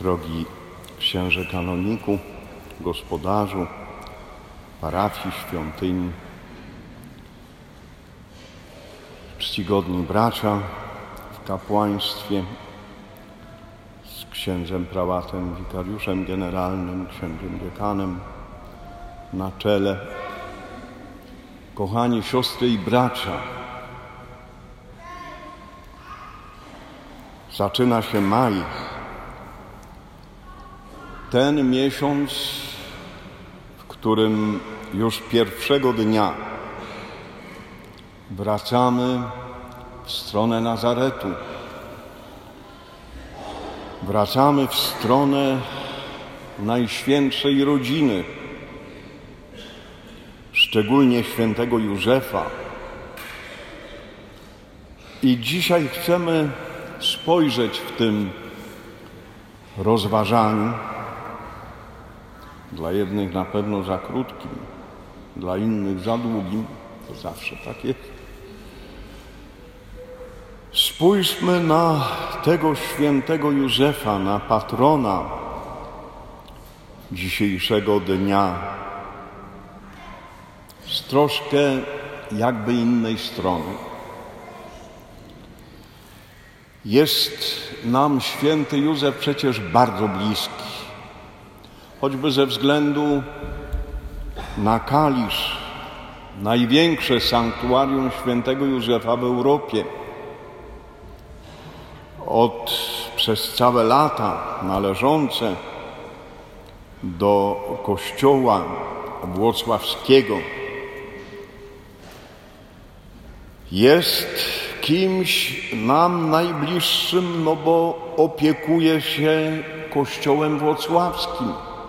Drogi księże kanoniku, gospodarzu parafii, świątyni, czcigodni bracia w kapłaństwie, z księdzem prałatem, wikariuszem generalnym, księdzem dziekanem na czele, kochani siostry i bracia, zaczyna się maj. Ten miesiąc, w którym już pierwszego dnia wracamy w stronę Nazaretu. Wracamy w stronę Najświętszej Rodziny, szczególnie świętego Józefa. I dzisiaj chcemy spojrzeć w tym rozważaniu, dla jednych na pewno za krótkim, dla innych za długim, to zawsze tak jest. Spójrzmy na tego świętego Józefa, na patrona dzisiejszego dnia z troszkę jakby innej strony. Jest nam święty Józef przecież bardzo bliski, choćby ze względu na Kalisz, największe sanktuarium świętego Józefa w Europie. Przez całe lata należące do kościoła włocławskiego. Jest kimś nam najbliższym, bo opiekuje się kościołem włocławskim.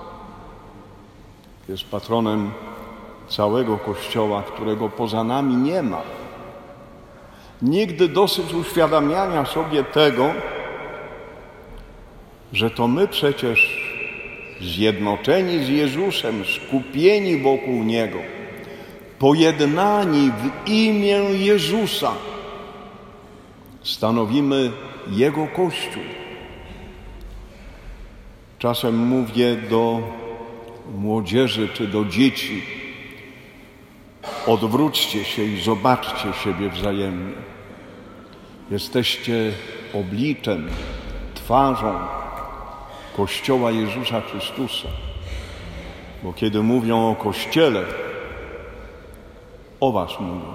Jest patronem całego kościoła, którego poza nami nie ma. Nigdy dosyć uświadamiania sobie tego, że to my przecież zjednoczeni z Jezusem, skupieni wokół Niego, pojednani w imię Jezusa, stanowimy Jego Kościół. Czasem mówię do młodzieży czy do dzieci: odwróćcie się i zobaczcie siebie wzajemnie. Jesteście obliczem, twarzą Kościoła Jezusa Chrystusa. Bo kiedy mówią o Kościele, o was mówią.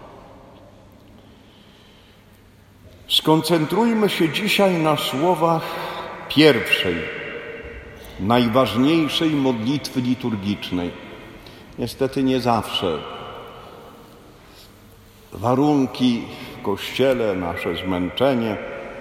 Skoncentrujmy się dzisiaj na słowach pierwszej, najważniejszej modlitwy liturgicznej. Niestety nie zawsze warunki w Kościele, nasze zmęczenie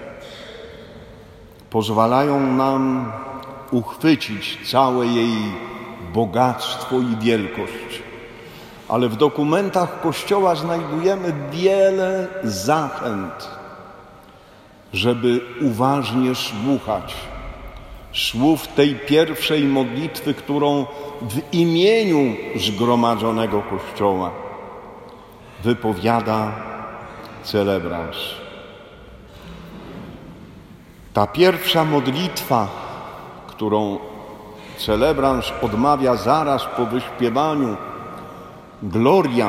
pozwalają nam uchwycić całe jej bogactwo i wielkość. Ale w dokumentach Kościoła znajdujemy wiele zachęt, żeby uważnie słuchać słów tej pierwszej modlitwy, którą w imieniu zgromadzonego Kościoła wypowiada celebrans. Ta pierwsza modlitwa, którą celebrans odmawia zaraz po wyśpiewaniu Gloria,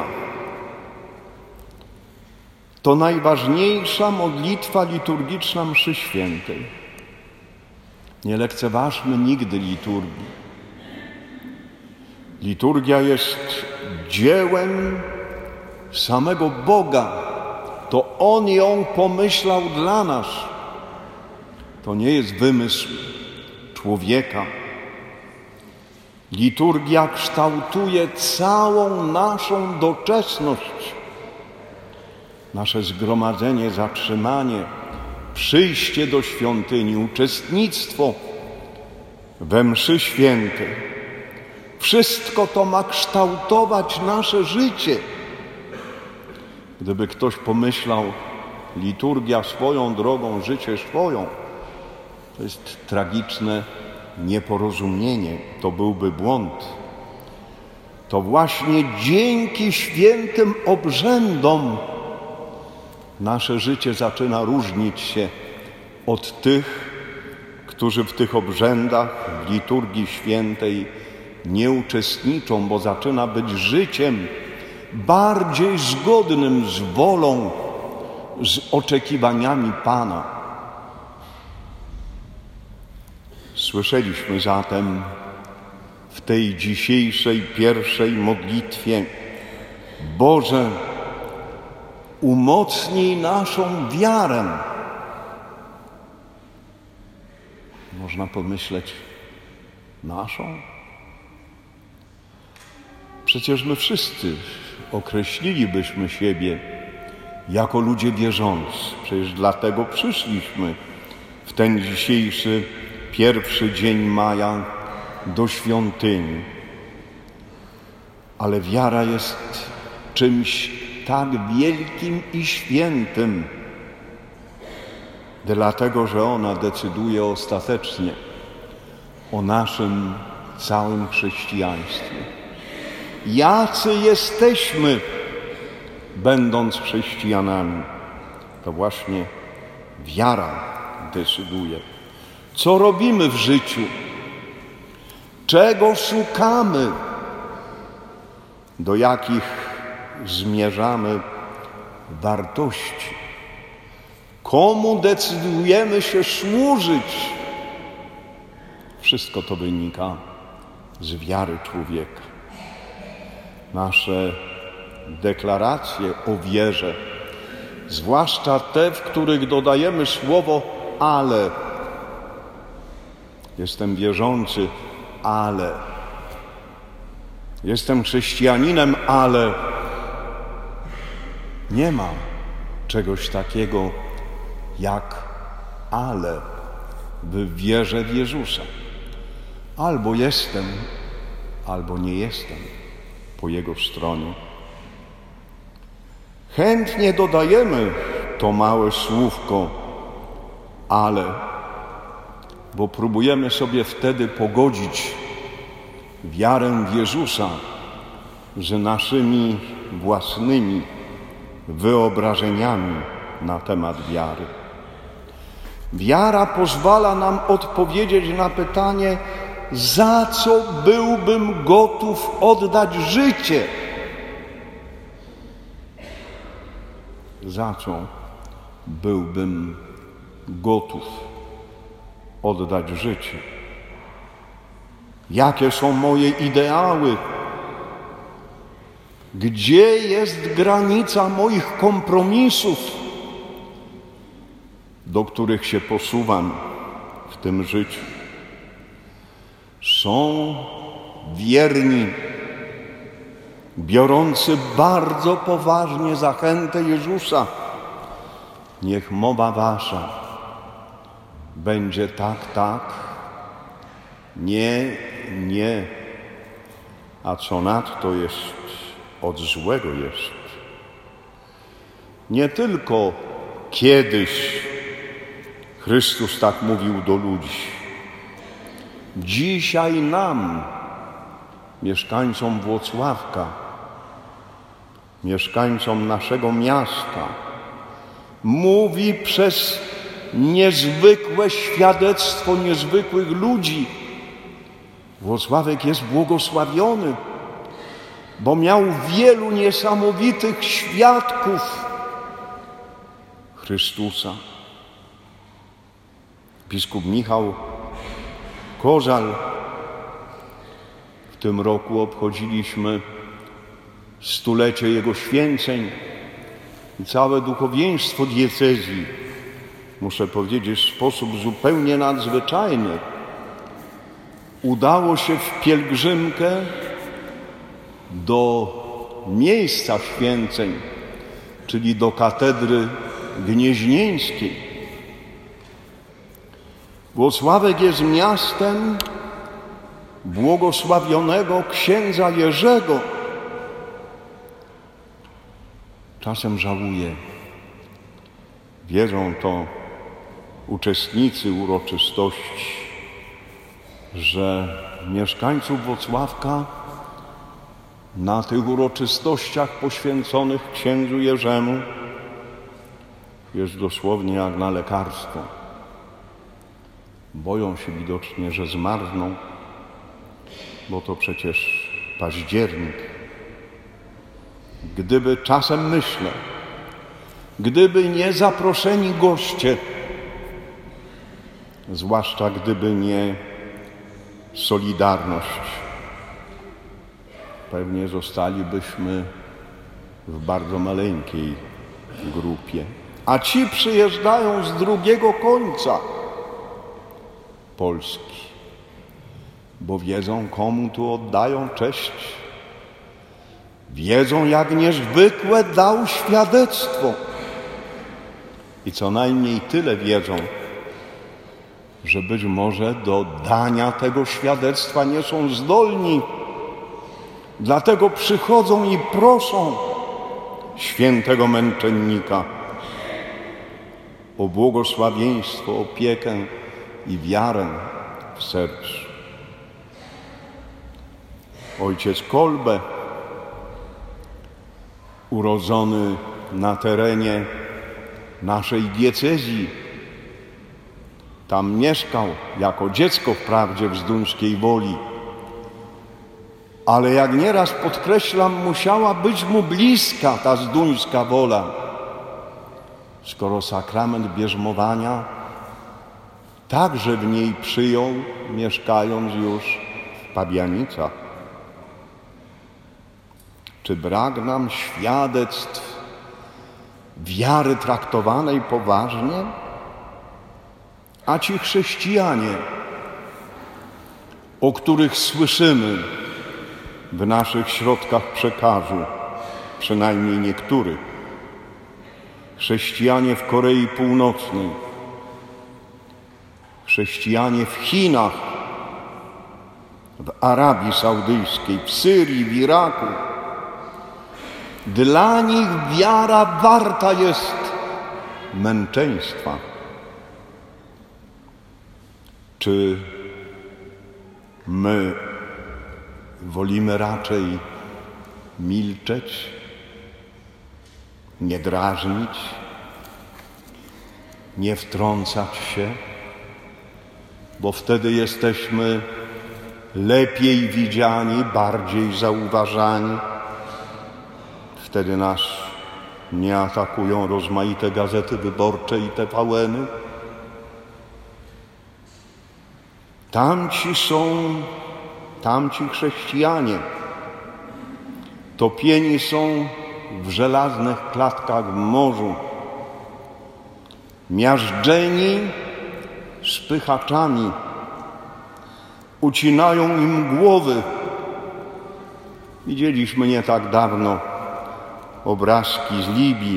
to najważniejsza modlitwa liturgiczna mszy świętej. Nie lekceważmy nigdy liturgii. Liturgia jest dziełem samego Boga. To On ją pomyślał dla nas. To nie jest wymysł człowieka. Liturgia kształtuje całą naszą doczesność. Nasze zgromadzenie, zatrzymanie, przyjście do świątyni, uczestnictwo we mszy świętej. Wszystko to ma kształtować nasze życie. Gdyby ktoś pomyślał, liturgia swoją drogą, życie swoją, to jest tragiczne nieporozumienie, to byłby błąd. To właśnie dzięki świętym obrzędom nasze życie zaczyna różnić się od tych, którzy w tych obrzędach, w liturgii świętej nie uczestniczą, bo zaczyna być życiem bardziej zgodnym z wolą, z oczekiwaniami Pana. Słyszeliśmy zatem w tej dzisiejszej pierwszej modlitwie: Boże, umocnij naszą wiarę. Można pomyśleć, naszą? Przecież my wszyscy określilibyśmy siebie jako ludzie wierzący. Przecież dlatego przyszliśmy w ten dzisiejszy pierwszy dzień maja do świątyni. Ale wiara jest czymś tak wielkim i świętym, dlatego że ona decyduje ostatecznie o naszym całym chrześcijaństwie. Jacy jesteśmy, będąc chrześcijanami? To właśnie wiara decyduje. Co robimy w życiu? Czego szukamy? Do jakich zmierzamy wartości? Komu decydujemy się służyć? Wszystko to wynika z wiary człowieka. Nasze deklaracje o wierze, zwłaszcza te, w których dodajemy słowo ale. Jestem wierzący, ale. Jestem chrześcijaninem, ale. Nie ma czegoś takiego jak ale w wierze w Jezusa. Albo jestem, albo nie jestem po Jego stronie. Chętnie dodajemy to małe słówko ale, bo próbujemy sobie wtedy pogodzić wiarę w Jezusa z naszymi własnymi wyobrażeniami na temat wiary. Wiara pozwala nam odpowiedzieć na pytanie, za co byłbym gotów oddać życie? Za co byłbym gotów oddać życie? Jakie są moje ideały? Gdzie jest granica moich kompromisów, do których się posuwam w tym życiu? Są wierni, biorący bardzo poważnie zachętę Jezusa. Niech mowa wasza będzie tak, tak, nie, nie, a co nadto jest, od złego jest. Nie tylko kiedyś Chrystus tak mówił do ludzi. Dzisiaj nam, mieszkańcom Włocławka, mieszkańcom naszego miasta, mówi przez niezwykłe świadectwo niezwykłych ludzi. Włocławek jest błogosławiony, bo miał wielu niesamowitych świadków Chrystusa. Biskup Michał Kozal, w tym roku obchodziliśmy stulecie jego święceń i całe duchowieństwo diecezji, muszę powiedzieć, w sposób zupełnie nadzwyczajny udało się w pielgrzymkę do miejsca święceń, czyli do katedry gnieźnieńskiej. Włocławek jest miastem błogosławionego księdza Jerzego. Czasem żałuję, wiedzą to uczestnicy uroczystości, że mieszkańców Włocławka na tych uroczystościach poświęconych księdzu Jerzemu jest dosłownie jak na lekarstwo. Boją się widocznie, że zmarzną, bo to przecież październik. Gdyby, czasem myślę, gdyby nie zaproszeni goście, zwłaszcza gdyby nie Solidarność, pewnie zostalibyśmy w bardzo maleńkiej grupie. A ci przyjeżdżają z drugiego końca Polski, bo wiedzą, komu tu oddają cześć. Wiedzą, jak niezwykłe dał świadectwo. I co najmniej tyle wiedzą, że być może do dania tego świadectwa nie są zdolni. Dlatego przychodzą i proszą świętego męczennika o błogosławieństwo, opiekę i wiarę w sercu. Ojciec Kolbe, urodzony na terenie naszej diecezji, tam mieszkał jako dziecko wprawdzie w Zduńskiej Woli, ale jak nieraz podkreślam, musiała być mu bliska ta Zduńska Wola, skoro sakrament bierzmowania także w niej przyjął, mieszkając już w Pabianicach. Czy brak nam świadectw wiary traktowanej poważnie? A ci chrześcijanie, o których słyszymy w naszych środkach przekazu, przynajmniej niektórych, chrześcijanie w Korei Północnej, chrześcijanie w Chinach, w Arabii Saudyjskiej, w Syrii, w Iraku, dla nich wiara warta jest męczeństwa. Czy my wolimy raczej milczeć, nie drażnić, nie wtrącać się, bo wtedy jesteśmy lepiej widziani, bardziej zauważani. Wtedy nas nie atakują rozmaite gazety wyborcze i TVN-y. Tamci chrześcijanie topieni są w żelaznych klatkach w morzu, miażdżeni spychaczami, ucinają im głowy. Widzieliśmy nie tak dawno obrazki z Libii,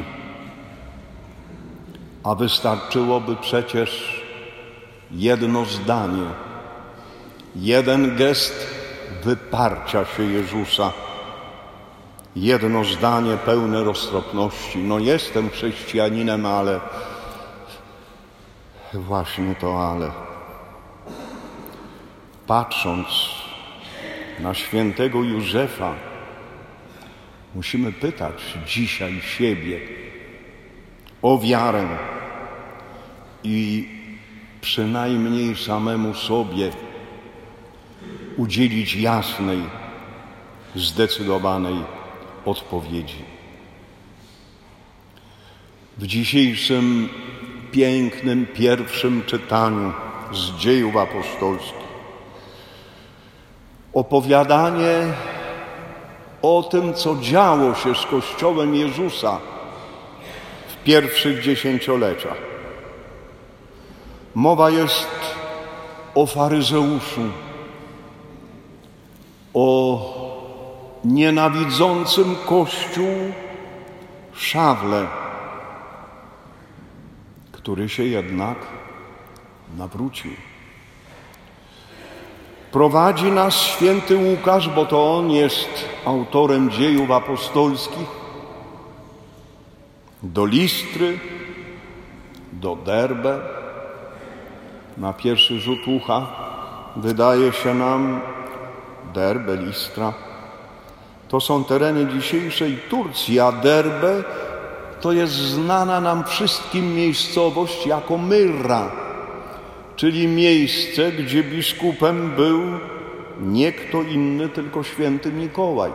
a wystarczyłoby przecież jedno zdanie, jeden gest wyparcia się Jezusa, jedno zdanie pełne roztropności. No jestem chrześcijaninem, ale właśnie to ale. Patrząc na świętego Józefa, musimy pytać dzisiaj siebie o wiarę i przynajmniej samemu sobie udzielić jasnej, zdecydowanej odpowiedzi. W dzisiejszym pięknym pierwszym czytaniu z Dziejów Apostolskich opowiadanie o tym, co działo się z Kościołem Jezusa w pierwszych dziesięcioleciach. Mowa jest o faryzeuszu, o nienawidzącym Kościół Szawle, który się jednak nawrócił. Prowadzi nas święty Łukasz, bo to on jest autorem Dziejów Apostolskich, do Listry, do Derbe. Na pierwszy rzut ucha wydaje się nam Derbe, Listra. To są tereny dzisiejszej Turcji, a Derbe to jest znana nam wszystkim miejscowość jako Myrra, czyli miejsce, gdzie biskupem był nie kto inny, tylko święty Mikołaj.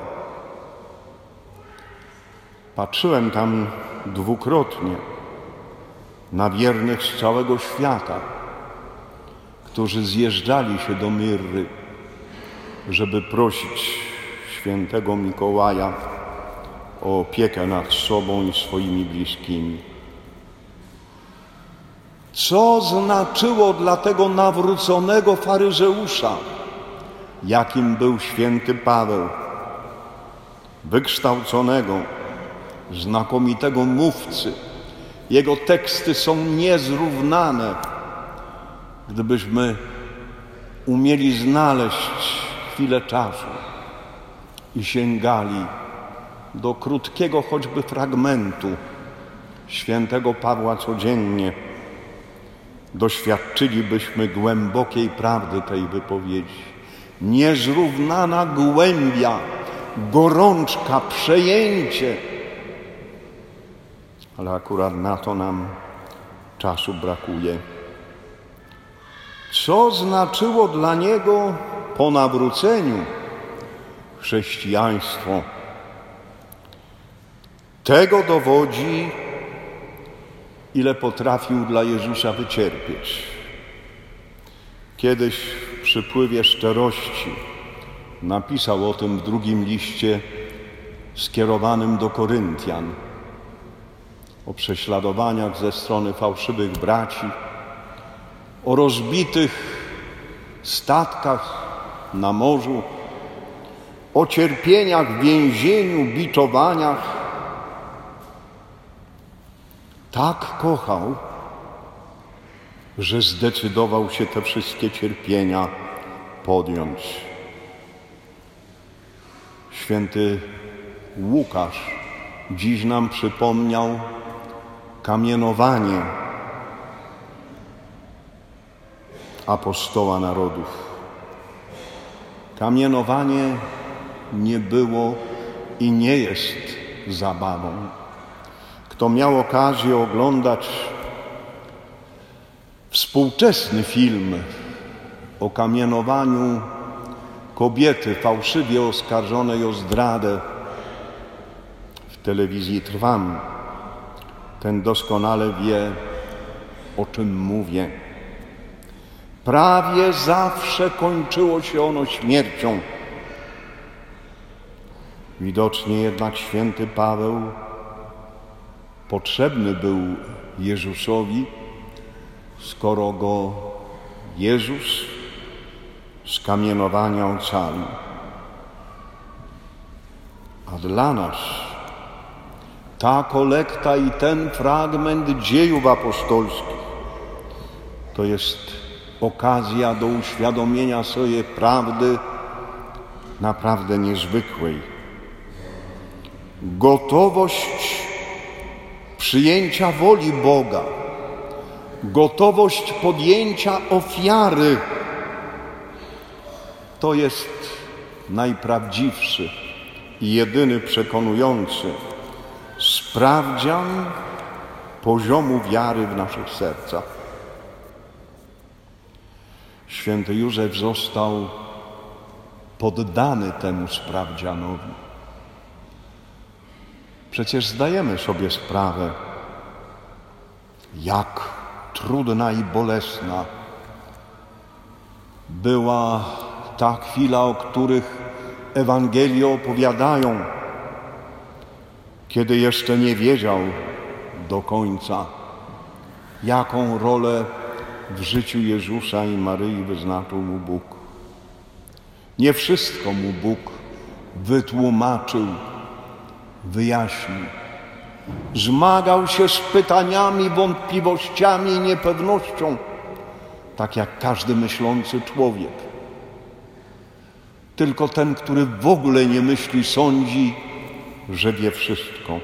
Patrzyłem tam dwukrotnie na wiernych z całego świata, którzy zjeżdżali się do Myrry, żeby prosić świętego Mikołaja o opiekę nad sobą i swoimi bliskimi. Co znaczyło dla tego nawróconego faryzeusza, jakim był święty Paweł, wykształconego, znakomitego mówcy. Jego teksty są niezrównane. Gdybyśmy umieli znaleźć chwilę czasu i sięgali do krótkiego choćby fragmentu świętego Pawła codziennie, doświadczylibyśmy głębokiej prawdy tej wypowiedzi. Niezrównana głębia, gorączka, przejęcie. Ale akurat na to nam czasu brakuje. Co znaczyło dla niego po nawróceniu chrześcijaństwo? Tego dowodzi, ile potrafił dla Jezusa wycierpieć. Kiedyś w przypływie szczerości napisał o tym w drugim liście skierowanym do Koryntian, o prześladowaniach ze strony fałszywych braci, o rozbitych statkach na morzu, o cierpieniach w więzieniu, biczowaniach. Tak kochał, że zdecydował się te wszystkie cierpienia podjąć. Święty Łukasz dziś nam przypomniał kamienowanie apostoła narodów. Kamienowanie nie było i nie jest zabawą. Kto miał okazję oglądać współczesny film o kamienowaniu kobiety fałszywie oskarżonej o zdradę w telewizji Trwam, ten doskonale wie, o czym mówię. Prawie zawsze kończyło się ono śmiercią. Widocznie jednak święty Paweł potrzebny był Jezusowi, skoro go Jezus z kamienowania ocalił. A dla nas ta kolekta i ten fragment dziejów apostolskich to jest okazja do uświadomienia sobie prawdy naprawdę niezwykłej. Gotowość przyjęcia woli Boga, gotowość podjęcia ofiary to jest najprawdziwszy i jedyny przekonujący sprawdzian poziomu wiary w naszych sercach. Święty Józef został poddany temu sprawdzianowi. Przecież zdajemy sobie sprawę, jak trudna i bolesna była ta chwila, o których Ewangelie opowiadają, kiedy jeszcze nie wiedział do końca, jaką rolę w życiu Jezusa i Maryi wyznaczył mu Bóg. Nie wszystko mu Bóg wytłumaczył, wyjaśnił. Zmagał się z pytaniami, wątpliwościami i niepewnością, tak jak każdy myślący człowiek. Tylko ten, który w ogóle nie myśli, sądzi, że wie wszystko.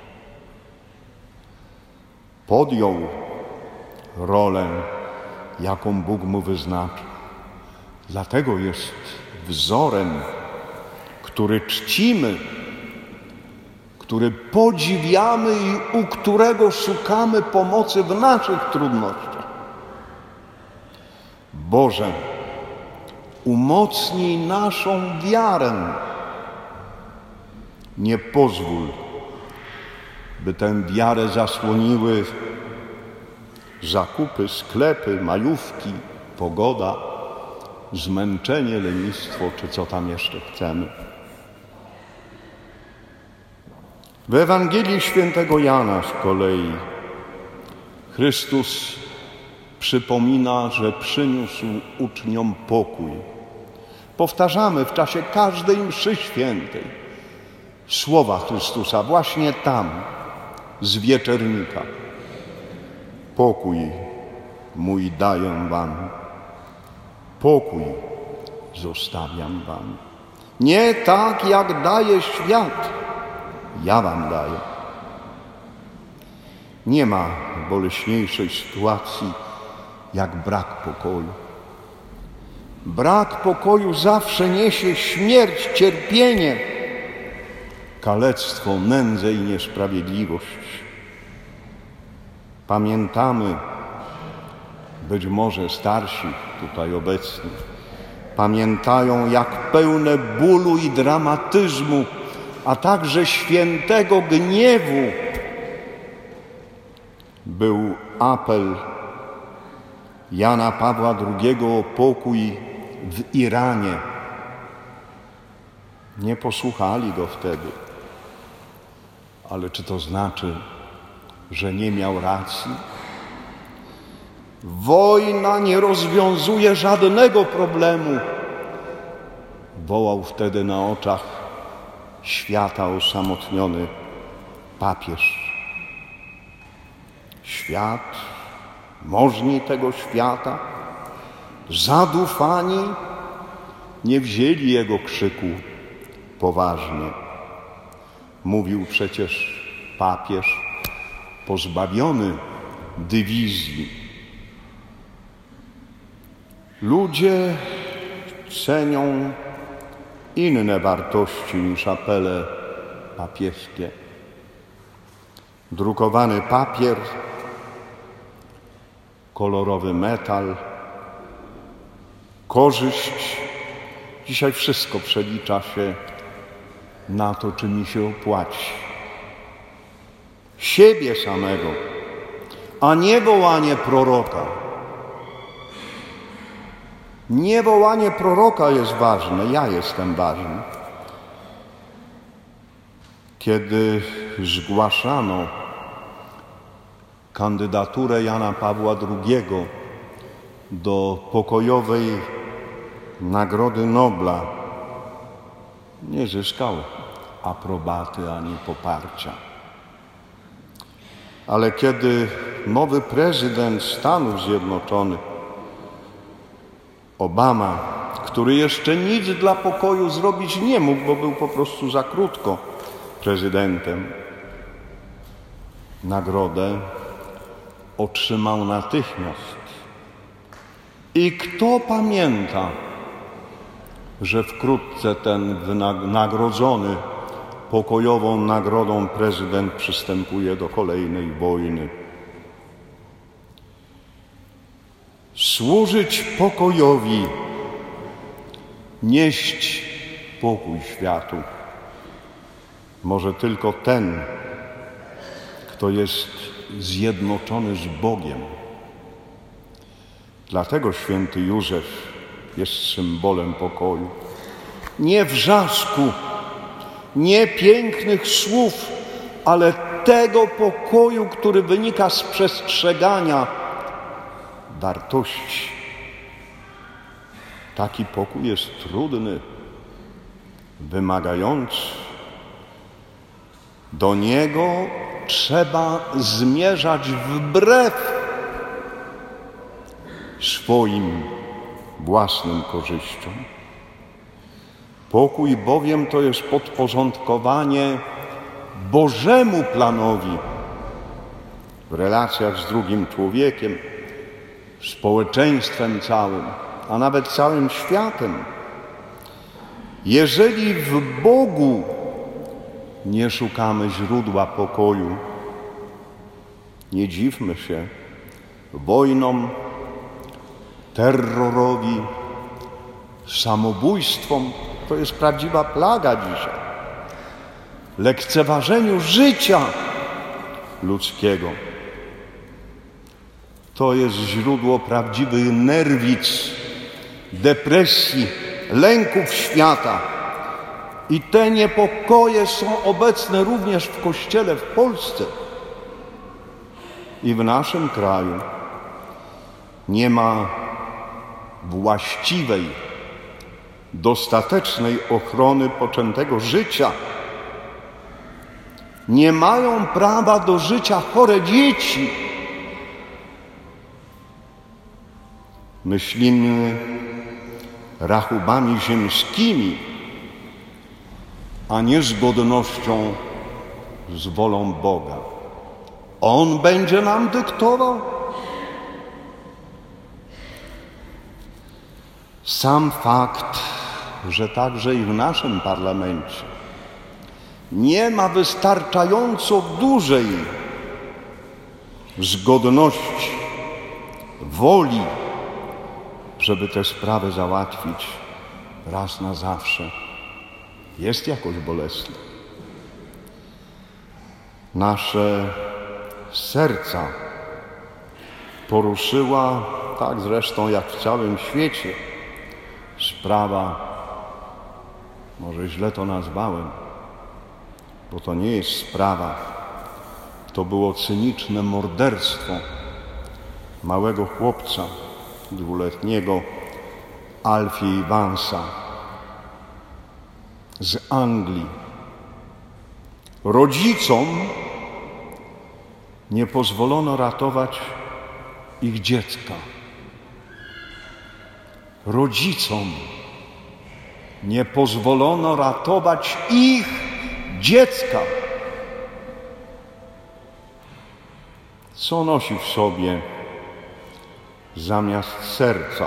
Podjął rolę, jaką Bóg mu wyznaczył. Dlatego jest wzorem, który czcimy, który podziwiamy i u którego szukamy pomocy w naszych trudnościach. Boże, umocnij naszą wiarę. Nie pozwól, by tę wiarę zasłoniły zakupy, sklepy, majówki, pogoda, zmęczenie, lenistwo, czy co tam jeszcze chcemy. W Ewangelii Świętego Jana z kolei Chrystus przypomina, że przyniósł uczniom pokój. Powtarzamy w czasie każdej mszy świętej słowa Chrystusa właśnie tam, z wieczernika. Pokój mój daję wam, pokój zostawiam wam. Nie tak, jak daje świat, ja wam daję. Nie ma boleśniejszej sytuacji, jak brak pokoju. Brak pokoju zawsze niesie śmierć, cierpienie, kalectwo, nędzę i niesprawiedliwość. Pamiętamy, być może starsi tutaj obecni, pamiętają, jak pełne bólu i dramatyzmu, a także świętego gniewu był apel Jana Pawła II o pokój w Iranie. Nie posłuchali go wtedy. Ale czy to znaczy, że nie miał racji? Wojna nie rozwiązuje żadnego problemu, wołał wtedy na oczach świata osamotniony papież. Świat, możni tego świata, zadufani, nie wzięli jego krzyku poważnie. Mówił przecież papież pozbawiony dywizji. Ludzie cenią inne wartości niż apele papieskie. Drukowany papier, kolorowy metal, korzyść. Dzisiaj wszystko przelicza się na to, czy mi się opłaci. Siebie samego, a nie wołanie proroka. Nie wołanie proroka jest ważne, ja jestem ważny. Kiedy zgłaszano kandydaturę Jana Pawła II do pokojowej Nagrody Nobla, nie zyskał aprobaty ani poparcia. Ale kiedy nowy prezydent Stanów Zjednoczonych, Obama, który jeszcze nic dla pokoju zrobić nie mógł, bo był po prostu za krótko prezydentem, nagrodę otrzymał natychmiast. I kto pamięta, że wkrótce ten nagrodzony pokojową nagrodą prezydent przystępuje do kolejnej wojny. Służyć pokojowi, nieść pokój światu może tylko ten, kto jest zjednoczony z Bogiem. Dlatego święty Józef jest symbolem pokoju. Nie wrzasku, nie pięknych słów, ale tego pokoju, który wynika z przestrzegania wartości. Taki pokój jest trudny, wymagający. Do niego trzeba zmierzać wbrew swoim własnym korzyściom. Pokój bowiem to jest podporządkowanie Bożemu planowi w relacjach z drugim człowiekiem, społeczeństwem całym, a nawet całym światem. Jeżeli w Bogu nie szukamy źródła pokoju, nie dziwmy się wojnom, terrorowi, samobójstwom. To jest prawdziwa plaga dzisiaj. Lekceważeniu życia ludzkiego. To jest źródło prawdziwych nerwic, depresji, lęków świata. I te niepokoje są obecne również w Kościele w Polsce i w naszym kraju. Nie ma właściwej, dostatecznej ochrony poczętego życia. Nie mają prawa do życia chore dzieci. Myślimy rachubami ziemskimi, a nie z godnością, z wolą Boga. On będzie nam dyktował? Sam fakt, że także i w naszym parlamencie nie ma wystarczająco dużej zgodności, woli, żeby tę sprawę załatwić raz na zawsze, jest jakoś bolesne. Nasze serca poruszyła, tak zresztą jak w całym świecie, sprawa, może źle to nazwałem, bo to nie jest sprawa, to było cyniczne morderstwo małego chłopca, 2-letniego Alfie Evansa z Anglii. Rodzicom nie pozwolono ratować ich dziecka. Rodzicom nie pozwolono ratować ich dziecka. Co nosi w sobie zamiast serca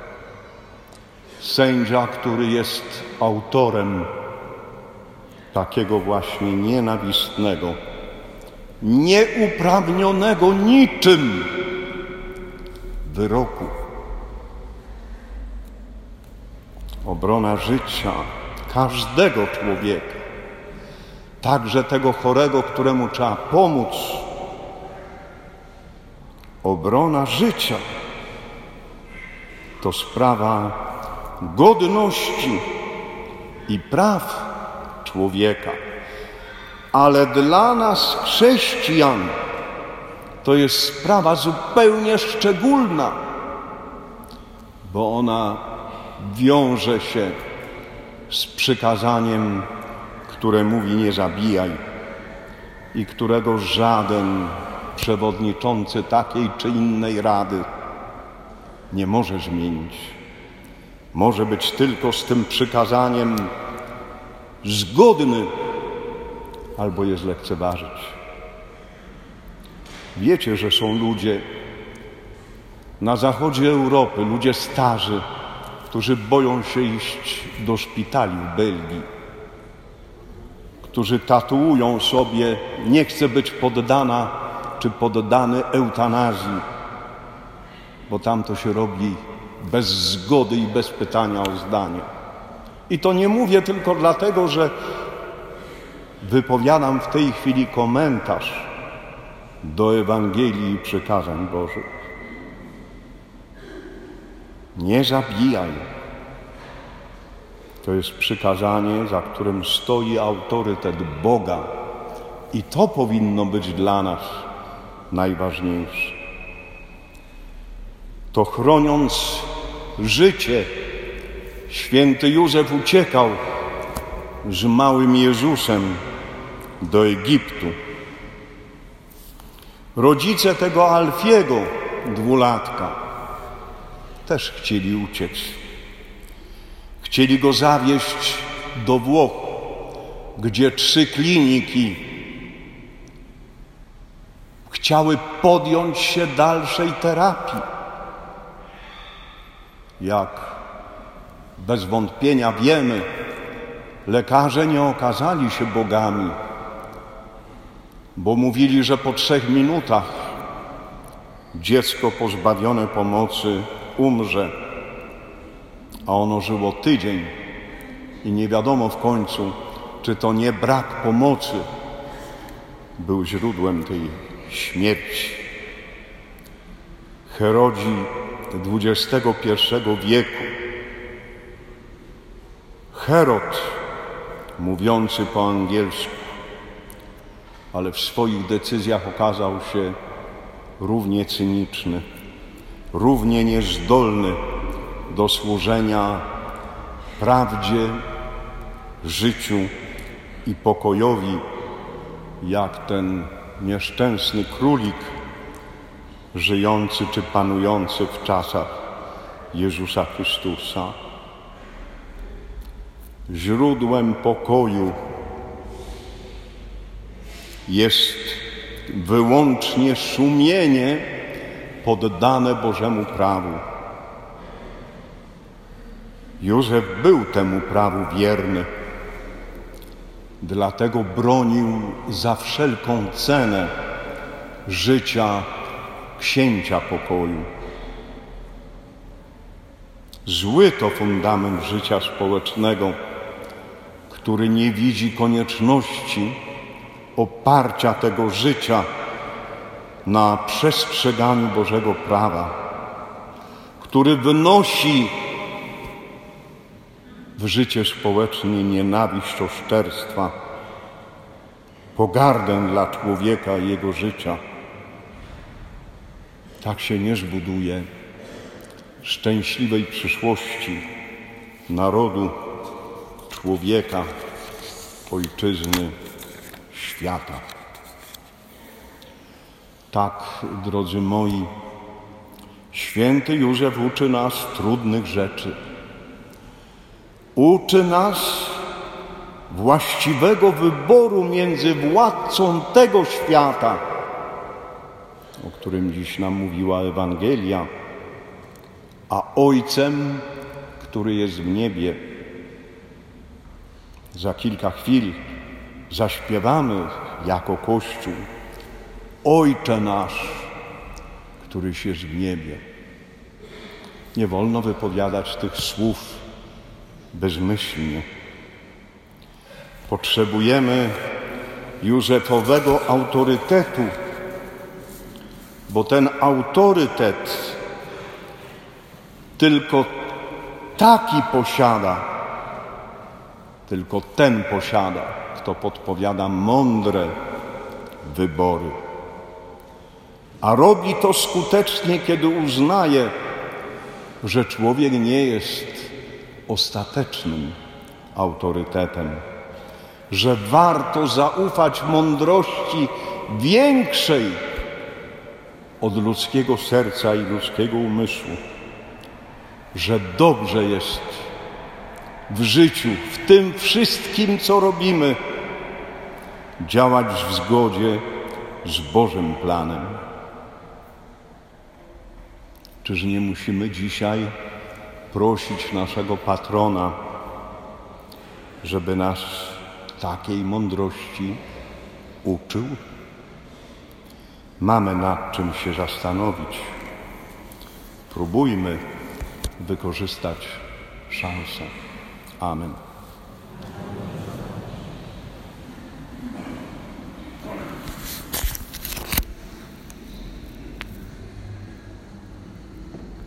sędzia, który jest autorem takiego właśnie nienawistnego, nieuprawnionego niczym wyroku? Obrona życia każdego człowieka, także tego chorego, któremu trzeba pomóc. Obrona życia to sprawa godności i praw człowieka. Ale dla nas, chrześcijan, to jest sprawa zupełnie szczególna, bo ona wiąże się z przykazaniem, które mówi: nie zabijaj, i którego żaden przewodniczący takiej czy innej rady nie może zmienić. Może być tylko z tym przykazaniem zgodny albo je zlekceważyć. Wiecie, że są ludzie na zachodzie Europy, ludzie starzy, którzy boją się iść do szpitali w Belgii, którzy tatuują sobie: nie chcę być poddana czy poddany eutanazji, bo tam to się robi bez zgody i bez pytania o zdanie. I to nie mówię tylko dlatego, że wypowiadam w tej chwili komentarz do Ewangelii i przykazań Bożych. Nie zabijaj. To jest przykazanie, za którym stoi autorytet Boga. I to powinno być dla nas najważniejsze. To chroniąc życie, święty Józef uciekał z małym Jezusem do Egiptu. Rodzice tego Alfiego, 2-latka, też chcieli uciec. Chcieli go zawieźć do Włoch, gdzie 3 kliniki chciały podjąć się dalszej terapii. Jak bez wątpienia wiemy, lekarze nie okazali się bogami, bo mówili, że po 3 minutach dziecko pozbawione pomocy umrze, a ono żyło tydzień i nie wiadomo w końcu, czy to nie brak pomocy był źródłem tej śmierci. Herodzi XXI wieku, Herod mówiący po angielsku, ale w swoich decyzjach okazał się równie cyniczny, równie niezdolny do służenia prawdzie, życiu i pokojowi, jak ten nieszczęsny królik żyjący czy panujący w czasach Jezusa Chrystusa. Źródłem pokoju jest wyłącznie sumienie poddane Bożemu prawu. Józef był temu prawu wierny, dlatego bronił za wszelką cenę życia księcia pokoju. Zły to fundament życia społecznego, który nie widzi konieczności oparcia tego życia na przestrzeganiu Bożego prawa, który wnosi w życie społeczne nienawiść, oszczerstwa, pogardę dla człowieka i jego życia. Tak się nie zbuduje szczęśliwej przyszłości narodu, człowieka, ojczyzny, świata. Tak, drodzy moi, święty Józef uczy nas trudnych rzeczy. Uczy nas właściwego wyboru między władcą tego świata, o którym dziś nam mówiła Ewangelia, a Ojcem, który jest w niebie. Za kilka chwil zaśpiewamy jako Kościół: Ojcze nasz, któryś jest w niebie. Nie wolno wypowiadać tych słów bezmyślnie. Potrzebujemy Józefowego autorytetu, bo ten autorytet tylko taki posiada, tylko ten posiada, kto podpowiada mądre wybory. A robi to skutecznie, kiedy uznaje, że człowiek nie jest ostatecznym autorytetem, że warto zaufać mądrości większej od ludzkiego serca i ludzkiego umysłu, że dobrze jest w życiu, w tym wszystkim, co robimy, działać w zgodzie z Bożym planem. Czyż nie musimy dzisiaj prosić naszego patrona, żeby nas takiej mądrości uczył? Mamy nad czym się zastanowić. Próbujmy wykorzystać szansę. Amen.